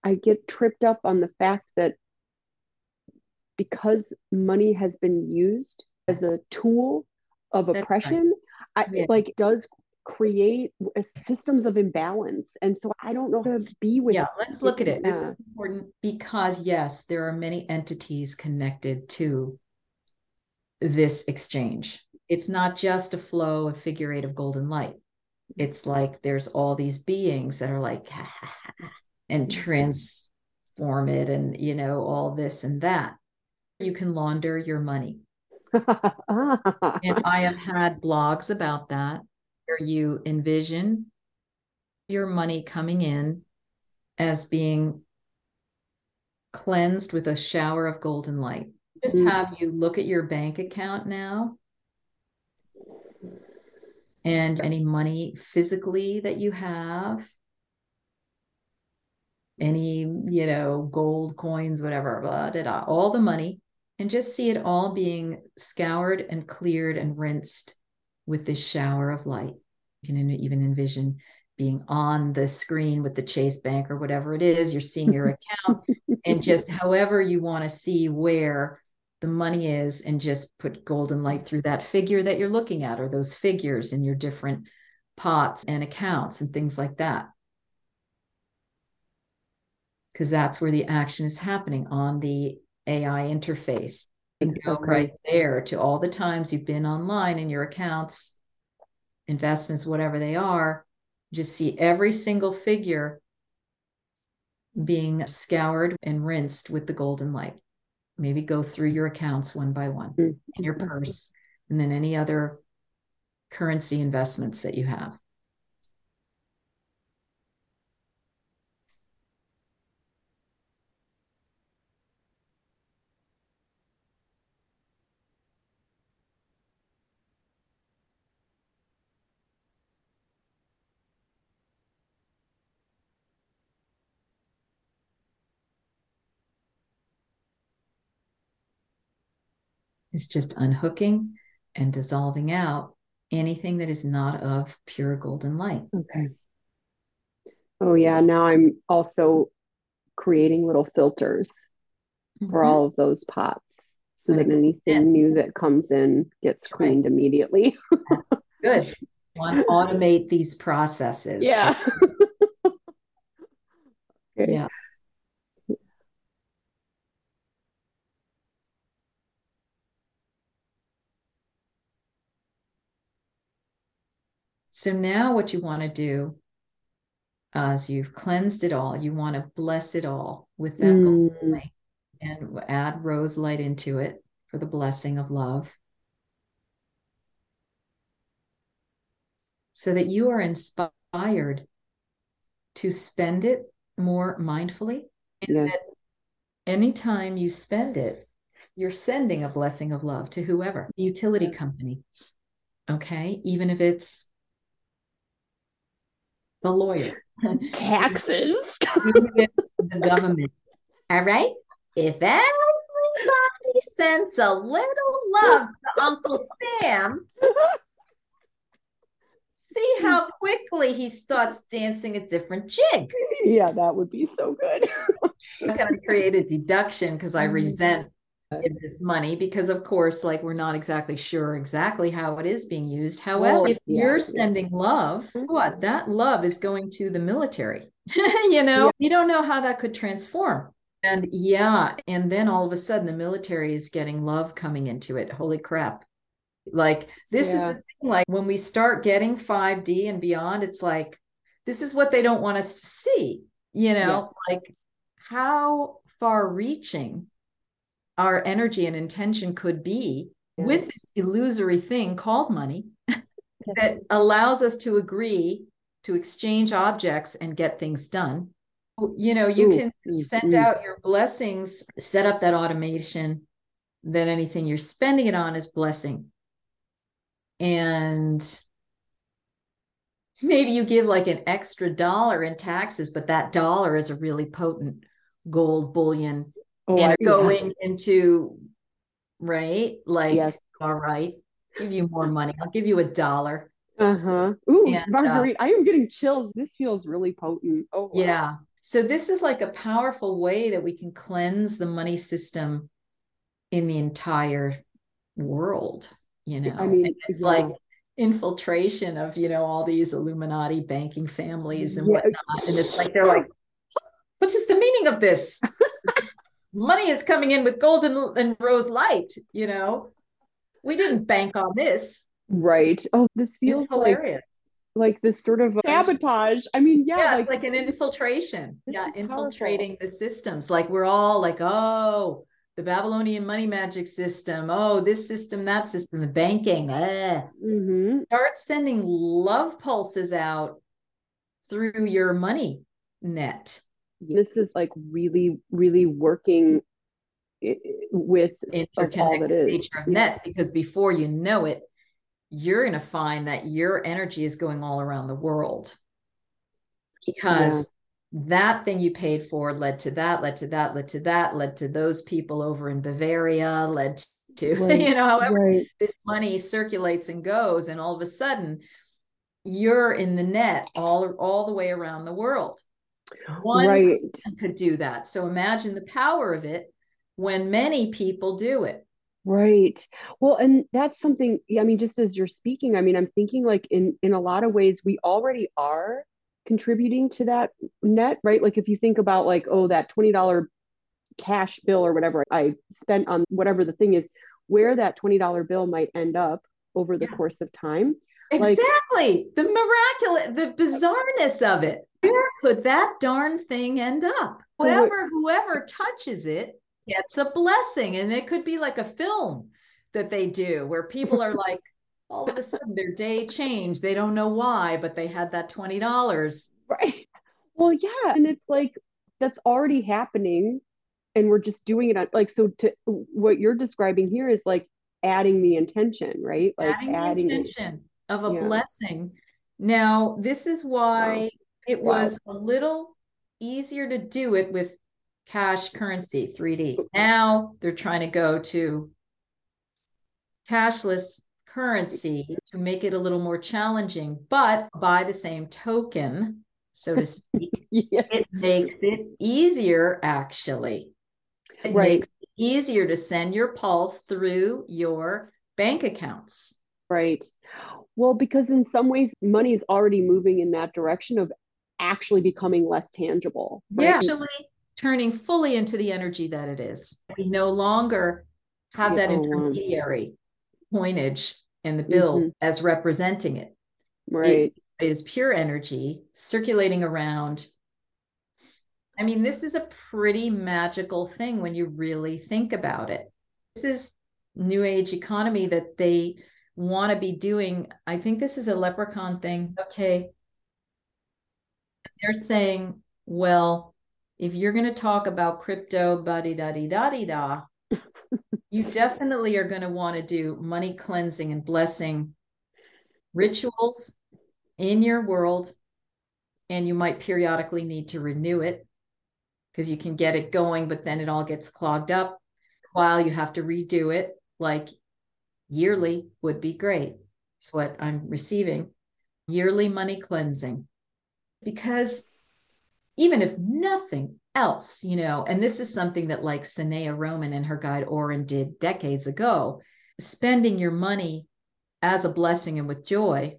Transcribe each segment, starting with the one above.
I get tripped up on the fact that because money has been used as a tool of That's right. oppression, Yeah. like does create systems of imbalance. And so I don't know how to be with Yeah. Let's it. look at it. This Yeah. is important because, yes, there are many entities connected to this exchange. It's not just a flow of figure eight of golden light. It's like there's all these beings that are like, and transform it and, all this and that. You can launder your money. And I have had blogs about that where you envision your money coming in as being cleansed with a shower of golden light. Just have you look at your bank account now and any money physically that you have, any, gold coins, whatever, blah, blah, blah, all the money, and just see it all being scoured and cleared and rinsed with this shower of light. You can even envision being on the screen with the Chase Bank or whatever it is. You're seeing your account and just however you want to see where the money is, and just put golden light through that figure that you're looking at, or those figures in your different pots and accounts and things like that. Because that's where the action is happening on the AI interface. You go right there to all the times you've been online in your accounts, investments, whatever they are. Just see every single figure being scoured and rinsed with the golden light. Maybe go through your accounts one by one, in your purse, and then any other currency investments that you have. It's just unhooking and dissolving out anything that is not of pure golden light. Okay. Oh yeah. Now I'm also creating little filters for Mm-hmm. all of those pots so When that it comes anything in, new that comes in gets that's right. cleaned immediately. That's good. Want to automate these processes. Yeah. Okay. Yeah. So now what you want to do, as you've cleansed it all, you want to bless it all with that golden Mm, light and add rose light into it for the blessing of love, so that you are inspired to spend it more mindfully. And yes. that anytime you spend it, you're sending a blessing of love to whoever, utility company. Okay. Even if it's the lawyer, Taxes. even if it's the government. All right. If everybody sends a little love to Uncle Sam, see how quickly he starts dancing a different jig. Yeah, that would be so good. I'm going to create a deduction because I resent this money, because of course, like, we're not exactly sure exactly how it is being used. However, Well, if yeah, you're yeah. sending love, guess what? That love is going to the military. Yeah. You don't know how that could transform. And yeah, and then all of a sudden the military is getting love coming into it. Holy crap. Like, this is the Yeah. thing, like when we start getting 5D and beyond, it's like, this is what they don't want us to see, Yeah. like how far reaching our energy and intention could be with Yes. this illusory thing called money that allows us to agree to exchange objects and get things done. You Ooh, can mm, send mm. out your blessings, set up that automation, then anything you're spending it on is blessing. And maybe you give like an extra dollar in taxes, but that dollar is a really potent gold bullion, Oh, and yeah. going into, right? Like, Yes. all right, give you more money. I'll give you $1. Uh-huh. Ooh, And Marguerite, I am getting chills. This feels really potent. Oh, wow. yeah. So this is like a powerful way that we can cleanse the money system in the entire world, you know. I mean, And it's yeah. like infiltration of, you know, all these Illuminati banking families and Yeah. whatnot. And it's like, they're like, what is the meaning of this? Money is coming in with golden and rose light, you know. We didn't bank on this. Right. Oh, this It's feels hilarious. like this sort of sabotage. I mean, yeah, Yeah, it's like like an infiltration. this Yeah, is powerful. infiltrating the systems. Like we're all like, oh, the Babylonian money magic system. Oh, this system, that system, the banking. Mm-hmm. Start sending love pulses out through your money net. This is like really, really working with of all that Interconnected is. nature of Yeah. net, because before you know it, you're going to find that your energy is going all around the world, because that thing you paid for led to that, led to that, led to that, led to those people over in Bavaria, led to, Right. you know, however Right. this money circulates and goes. And all of a sudden, you're in the net all the way around the world. One Right. person could do that. So imagine the power of it when many people do it. Right. Well, and that's something, yeah, I mean, just as you're speaking, I mean, I'm thinking like in a lot of ways we already are contributing to that net, right? Like if you think about like, oh, that $20 cash bill or whatever I spent on whatever the thing is, where that $20 bill might end up over the Yeah. course of time. Like, Exactly. The miraculous, the bizarreness of it. Where could that darn thing end up? so what, Whoever touches it gets a blessing. And it could be like a film that they do where people are like, all of a sudden their day changed. They don't know why, but they had that $20. right. Well, yeah. And it's like that's already happening and we're just doing it on like so to what you're describing here is like adding the intention, right? Like Adding the adding it. intention of a Yeah. blessing. Now, this is Wow. why it Wow. was a little easier to do it with cash currency 3D. Now they're trying to go to cashless currency to make it a little more challenging, but by the same token, so to speak, Yes. it makes it easier actually. It Right. makes it easier to send your pulse through your bank accounts. Right. Well, because in some ways money is already moving in that direction of actually becoming less tangible, Yeah, right? actually turning fully into the energy that it is. We no longer have Yeah. that Oh, wow. intermediary coinage in the bill Mm-hmm. as representing it. Right. It is pure energy circulating around. I mean, this is a pretty magical thing when you really think about it. This is new age economy that they want to be doing. I think this is a leprechaun thing. Okay. They're saying, well, if you're going to talk about crypto, da, you definitely are going to want to do money cleansing and blessing rituals in your world. And you might periodically need to renew it because you can get it going, but then it all gets clogged up while you have to redo it. Like yearly would be great. It's what I'm receiving. Yearly money cleansing. Because even if nothing else, you know, and this is something that like Sanea Roman and her guide Oren did decades ago, spending your money as a blessing and with joy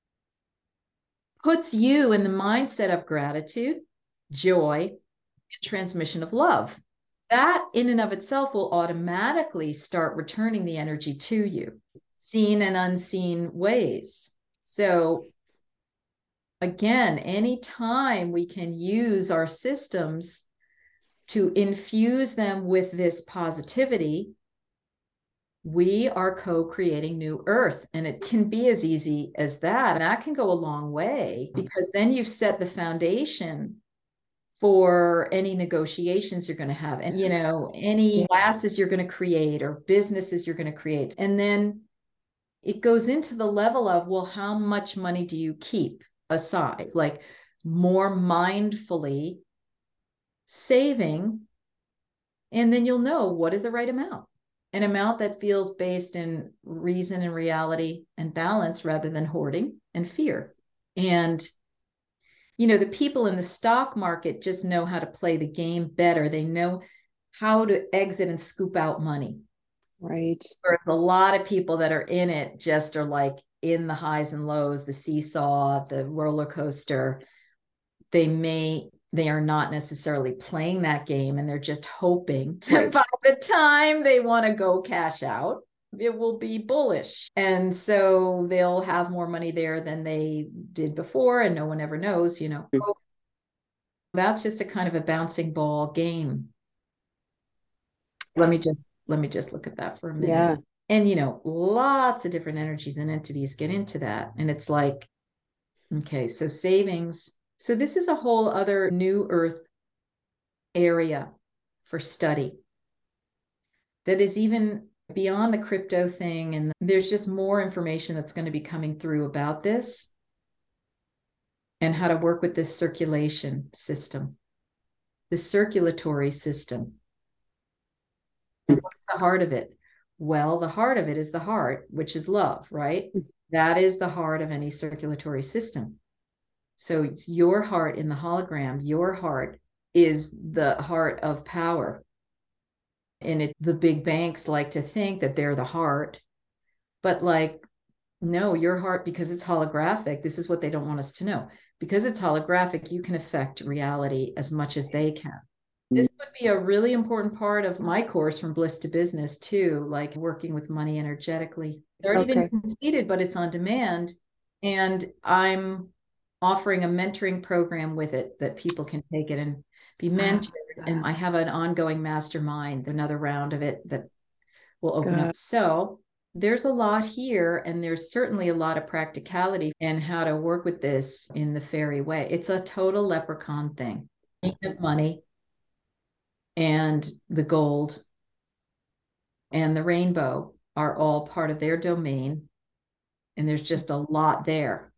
puts you in the mindset of gratitude, joy, and transmission of love. That in and of itself will automatically start returning the energy to you, seen and unseen ways. So again, anytime we can use our systems to infuse them with this positivity, we are co-creating new earth. And it can be as easy as that. And that can go a long way because then you've set the foundation for any negotiations you're going to have and, you know, any classes you're going to create or businesses you're going to create. And then it goes into the level of, well, how much money do you keep aside? Like more mindfully saving. And then you'll know what is the right amount, an amount that feels based in reason and reality and balance rather than hoarding and fear. And the people in the stock market just know how to play the game better. They know how to exit and scoop out money. Right. Whereas a lot of people that are in it just are like in the highs and lows, the seesaw, the roller coaster. They are not necessarily playing that game, and they're just hoping that by the time they want to go cash out, it will be bullish. And so they'll have more money there than they did before, and no one ever knows, That's just a kind of a bouncing ball game. Let me just look at that for a minute. Yeah. And lots of different energies and entities get into that. And it's like, okay, so savings. So this is a whole other new earth area for study that is even beyond the crypto thing. And there's just more information that's going to be coming through about this and how to work with this circulation system, the circulatory system. And what's the heart of it? Well, the heart of it is the heart, which is love, right? That is the heart of any circulatory system. So it's your heart in the hologram. Your heart is the heart of power. And the big banks like to think that they're the heart. But no, your heart, because it's holographic, this is what they don't want us to know. Because it's holographic, you can affect reality as much as they can. This would be a really important part of my course, From Bliss to Business, too, like working with money energetically. It's already been completed, but it's on demand. And I'm offering a mentoring program with it that people can take it and be mentored. And I have an ongoing mastermind, another round of it that will open up. So there's a lot here, and there's certainly a lot of practicality and how to work with this in the fairy way. It's a total leprechaun thing. Of money and the gold and the rainbow are all part of their domain. And there's just a lot there.